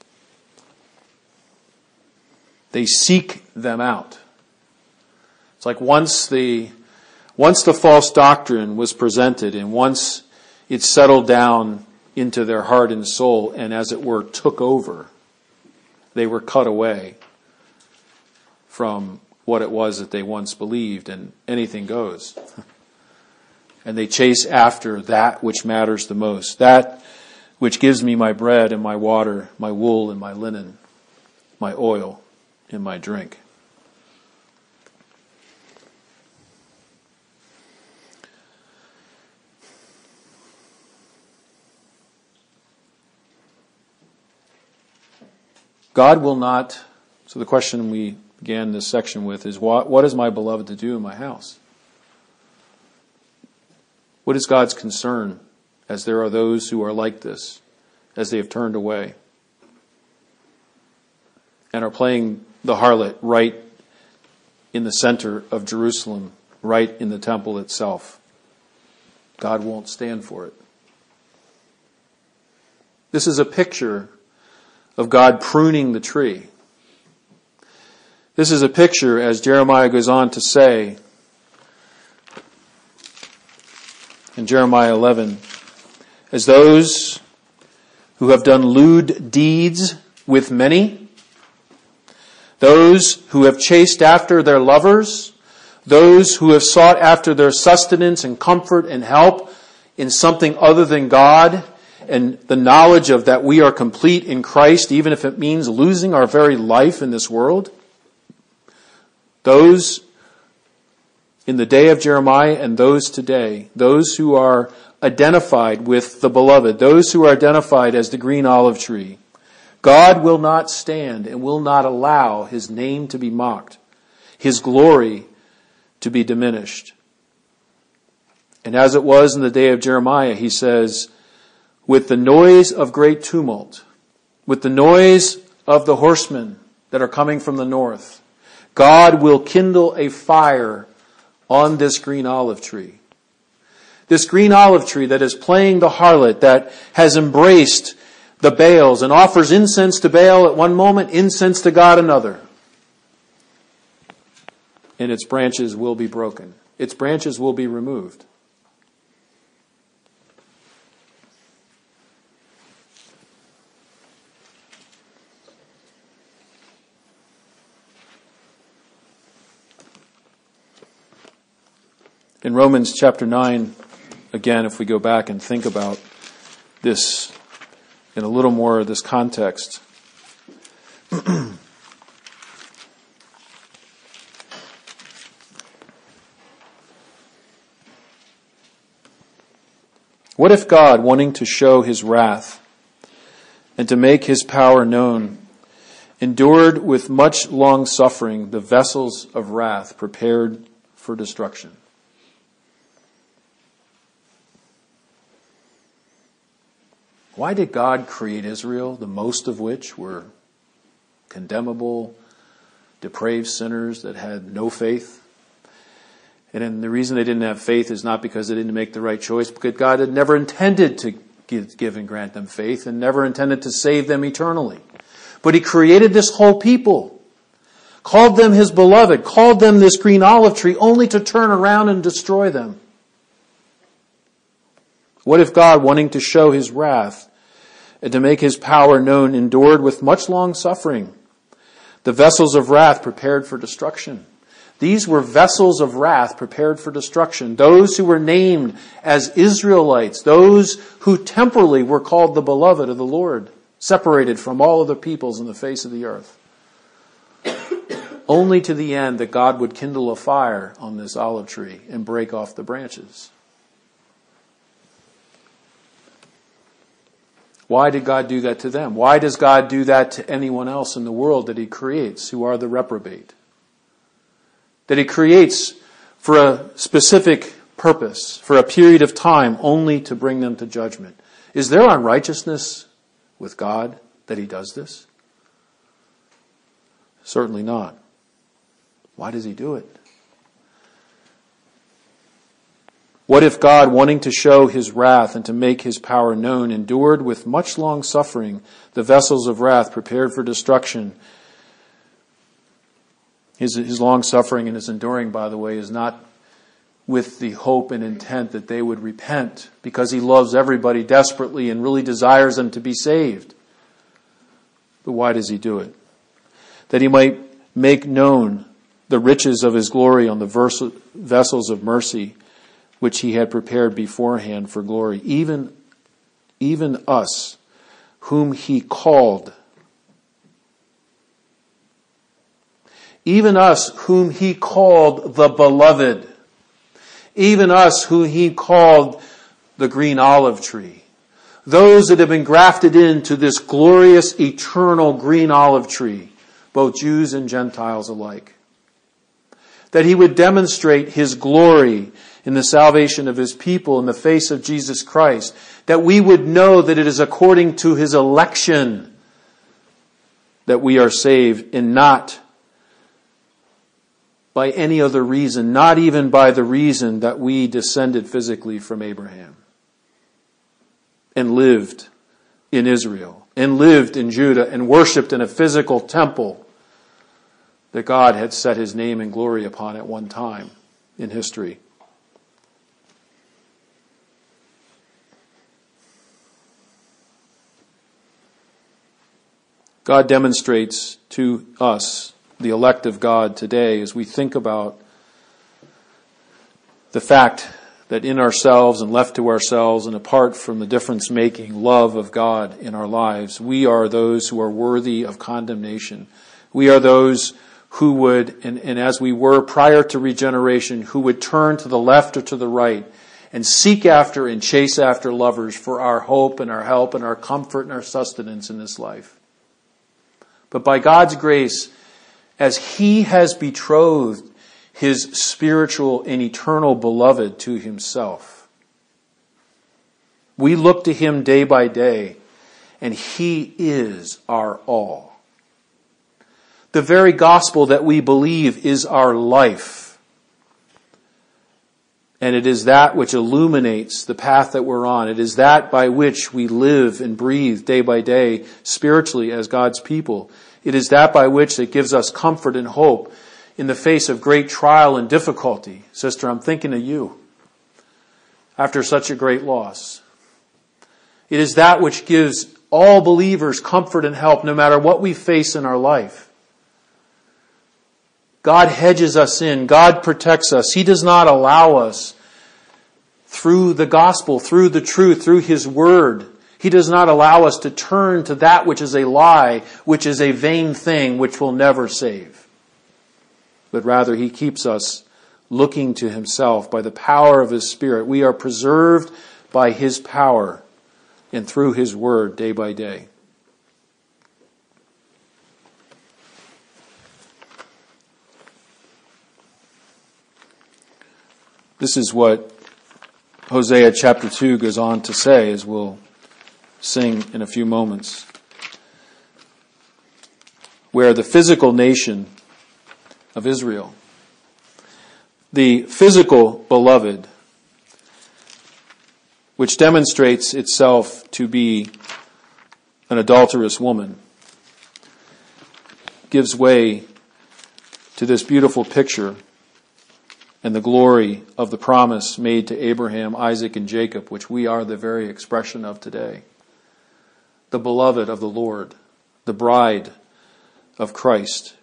They seek them out. It's like once the once the false doctrine was presented, and once it settled down into their heart and soul, and as it were took over, they were cut away from what it was that they once believed, and anything goes. And they chase after that which matters the most, that which gives me my bread and my water, my wool and my linen, my oil and my drink. God will not, so the question we began this section with is, what, what is my beloved to do in my house? What is God's concern as there are those who are like this, as they have turned away and are playing the harlot right in the center of Jerusalem, right in the temple itself? God won't stand for it. This is a picture of God pruning the tree. This is a picture, as Jeremiah goes on to say in Jeremiah eleven, as those who have done lewd deeds with many, those who have chased after their lovers, those who have sought after their sustenance and comfort and help in something other than God, and the knowledge of that we are complete in Christ, even if it means losing our very life in this world. Those in the day of Jeremiah and those today, those who are identified with the beloved, those who are identified as the green olive tree, God will not stand and will not allow his name to be mocked, his glory to be diminished. And as it was in the day of Jeremiah, he says, with the noise of great tumult, with the noise of the horsemen that are coming from the north, God will kindle a fire on this green olive tree. This green olive tree that is playing the harlot, that has embraced the Baals and offers incense to Baal at one moment, incense to God another. And its branches will be broken. Its branches will be removed. In Romans chapter nine, again, if we go back and think about this in a little more of this context. What if God, wanting to show his wrath and to make his power known, endured with much long suffering the vessels of wrath prepared for destruction? Why did God create Israel, the most of which were condemnable, depraved sinners that had no faith? And then the reason they didn't have faith is not because they didn't make the right choice, because God had never intended to give, give and grant them faith and never intended to save them eternally. But he created this whole people, called them his beloved, called them this green olive tree, only to turn around and destroy them. What if God, wanting to show his wrath and to make his power known, endured with much long suffering the vessels of wrath prepared for destruction? These were vessels of wrath prepared for destruction. Those who were named as Israelites, those who temporally were called the beloved of the Lord, separated from all other peoples on the face of the earth. Only to the end that God would kindle a fire on this olive tree and break off the branches. Why did God do that to them? Why does God do that to anyone else in the world that he creates who are the reprobate? That he creates for a specific purpose, for a period of time, only to bring them to judgment. Is there unrighteousness with God that he does this? Certainly not. Why does he do it? What if God, wanting to show his wrath and to make his power known, endured with much long suffering the vessels of wrath prepared for destruction? His, his long suffering and his enduring, by the way, is not with the hope and intent that they would repent, because he loves everybody desperately and really desires them to be saved. But why does he do it? That he might make known the riches of his glory on the vers- vessels of mercy, which he had prepared beforehand for glory, even, even us, whom he called. Even us, whom he called the beloved. Even us, who he called the green olive tree. Those that have been grafted into this glorious, eternal green olive tree, both Jews and Gentiles alike. That he would demonstrate his glory in the salvation of his people in the face of Jesus Christ. That we would know that it is according to his election that we are saved, and not by any other reason, not even by the reason that we descended physically from Abraham and lived in Israel and lived in Judah and worshipped in a physical temple that God had set his name and glory upon at one time in history. God demonstrates to us, the elect of God today, as we think about the fact that in ourselves and left to ourselves and apart from the difference-making love of God in our lives, we are those who are worthy of condemnation. We are those who would, and, and as we were prior to regeneration, who would turn to the left or to the right and seek after and chase after lovers for our hope and our help and our comfort and our sustenance in this life. But by God's grace, as He has betrothed His spiritual and eternal beloved to Himself, we look to Him day by day, and He is our all. The very gospel that we believe is our life. And it is that which illuminates the path that we're on. It is that by which we live and breathe day by day spiritually as God's people. It is that by which it gives us comfort and hope in the face of great trial and difficulty. Sister, I'm thinking of you after such a great loss. It is that which gives all believers comfort and help no matter what we face in our life. God hedges us in. God protects us. He does not allow us through the gospel, through the truth, through His word. He does not allow us to turn to that which is a lie, which is a vain thing, which will never save. But rather He keeps us looking to Himself by the power of His Spirit. We are preserved by His power and through His word day by day. This is what Hosea chapter two goes on to say, as we'll sing in a few moments. Where the physical nation of Israel, the physical beloved, which demonstrates itself to be an adulterous woman, gives way to this beautiful picture and the glory of the promise made to Abraham, Isaac, and Jacob, which we are the very expression of today. The beloved of the Lord, the bride of Christ.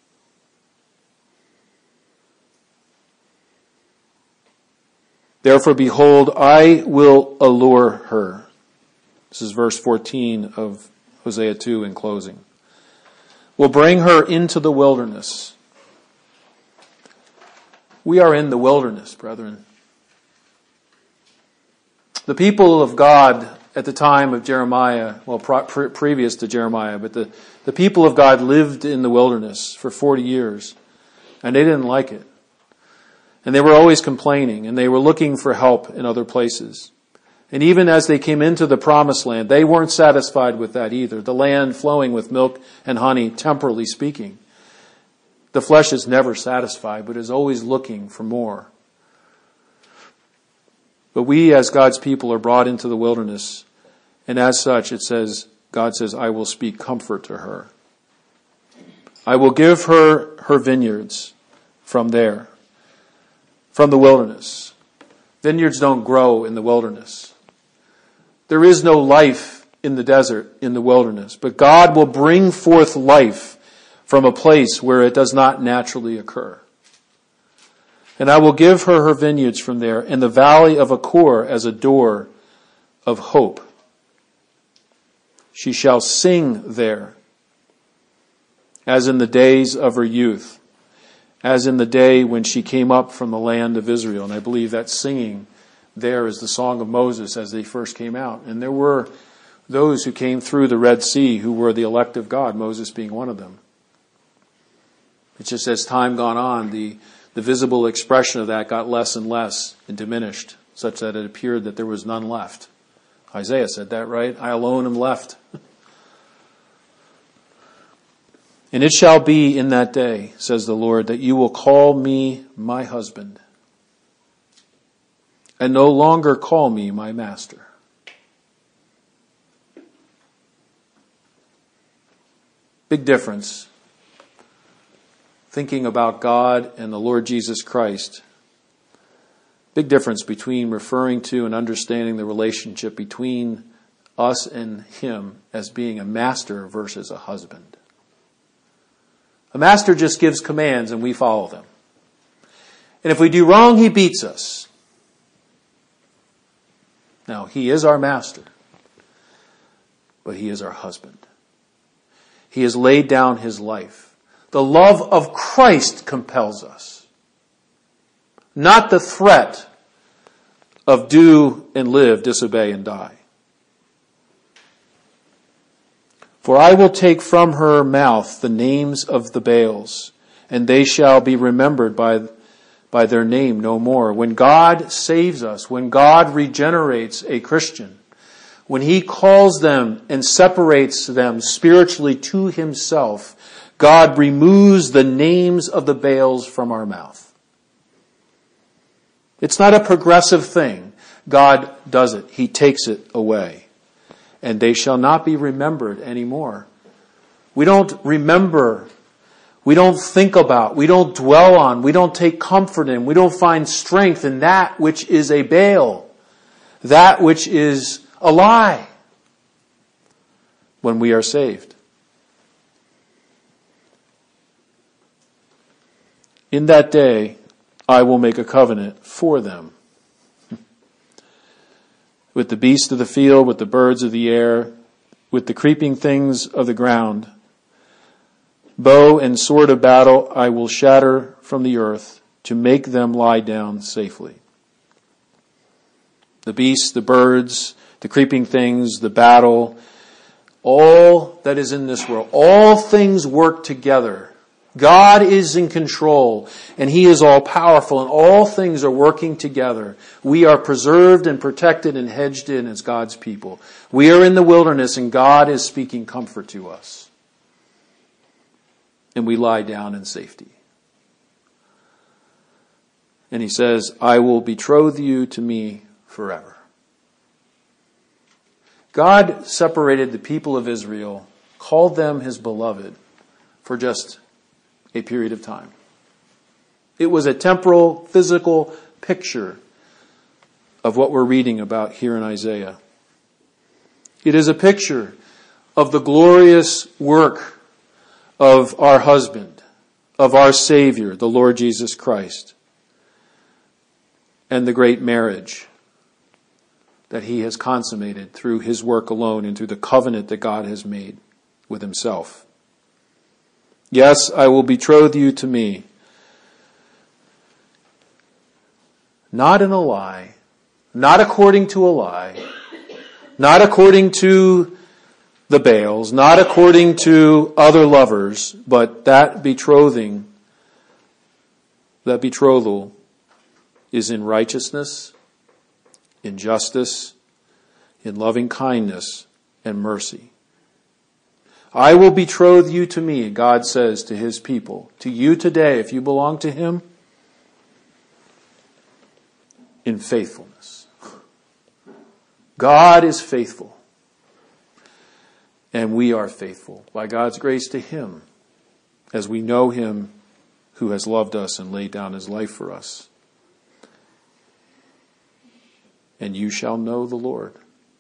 Therefore, behold, I will allure her. This is verse fourteen of Hosea two in closing. Will bring her into the wilderness. We are in the wilderness, brethren. The people of God at the time of Jeremiah, well, pre- previous to Jeremiah, but the, the people of God lived in the wilderness for forty years, and they didn't like it. And they were always complaining, and they were looking for help in other places. And even as they came into the promised land, they weren't satisfied with that either. The land flowing with milk and honey, temporally speaking. The flesh is never satisfied, but is always looking for more. But we as God's people are brought into the wilderness, and as such it says, God says, I will speak comfort to her. I will give her her vineyards from there, from the wilderness. Vineyards don't grow in the wilderness. There is no life in the desert, in the wilderness, but God will bring forth life from a place where it does not naturally occur. And I will give her her vineyards from there, and the valley of Achor as a door of hope. She shall sing there, as in the days of her youth, as in the day when she came up from the land of Israel. And I believe that singing there is the song of Moses as they first came out. And there were those who came through the Red Sea who were the elect of God, Moses being one of them. It's just as time gone on, the, the visible expression of that got less and less and diminished, such that it appeared that there was none left. Isaiah said that, right? I alone am left. And it shall be in that day, says the Lord, that you will call me my husband, and no longer call me my master. Big difference. Thinking about God and the Lord Jesus Christ. Big difference between referring to and understanding the relationship between us and Him as being a master versus a husband. A master just gives commands and we follow them. And if we do wrong, He beats us. Now, He is our master, but He is our husband. He has laid down His life. The love of Christ compels us, not the threat of do and live, disobey and die. For I will take from her mouth the names of the Baals, and they shall be remembered by, by their name no more. When God saves us, when God regenerates a Christian, when He calls them and separates them spiritually to Himself, God removes the names of the Baals from our mouth. It's not a progressive thing. God does it. He takes it away. And they shall not be remembered anymore. We don't remember. We don't think about. We don't dwell on. We don't take comfort in. We don't find strength in that which is a Baal. That which is a lie. When we are saved. In that day, I will make a covenant for them. With the beasts of the field, with the birds of the air, with the creeping things of the ground. Bow and sword of battle I will shatter from the earth to make them lie down safely. The beasts, the birds, the creeping things, the battle, all that is in this world, all things work together. God is in control, and He is all powerful, and all things are working together. We are preserved and protected and hedged in as God's people. We are in the wilderness, and God is speaking comfort to us. And we lie down in safety. And He says, I will betroth you to me forever. God separated the people of Israel, called them His beloved, for just a period of time. It was a temporal, physical picture of what we're reading about here in Isaiah. It is a picture of the glorious work of our husband, of our Savior, the Lord Jesus Christ, and the great marriage that He has consummated through His work alone and through the covenant that God has made with Himself. Yes, I will betroth you to me. Not in a lie, not according to a lie, not according to the Baals, not according to other lovers, but that betrothing, that betrothal is in righteousness, in justice, in loving kindness and mercy. I will betroth you to me, God says to His people. To you today, if you belong to Him, in faithfulness. God is faithful. And we are faithful by God's grace to Him, as we know Him who has loved us and laid down His life for us. And you shall know the Lord.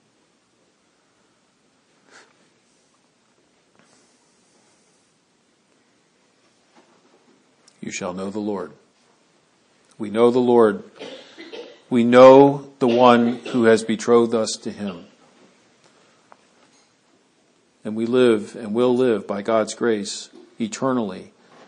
You shall know the Lord. We know the Lord. We know the one who has betrothed us to Him. And we live and will live by God's grace eternally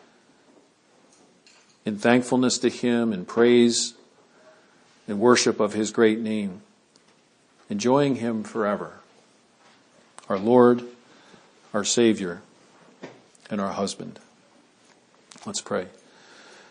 in thankfulness to Him and praise and worship of His great name, enjoying Him forever. Our Lord, our Savior, and our husband. Let's pray.